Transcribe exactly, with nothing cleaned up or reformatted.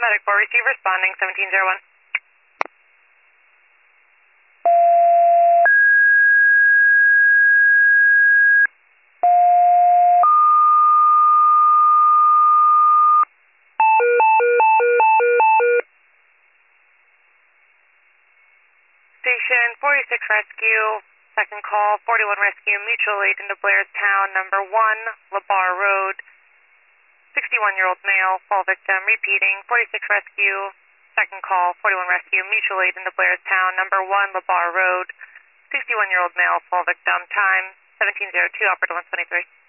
Medic four, receive responding seventeen zero one. Station forty-six Rescue, second call, forty-one Rescue, mutual aid into Blairstown, number one, LeBar Road, sixty-one-year-old male, fall victim, repeating, forty-six Rescue, second call, forty-one Rescue, mutual aid into Blairstown, number one, LeBar Road, sixty-one-year-old male, fall victim, time seventeen zero two, operator one twenty-three.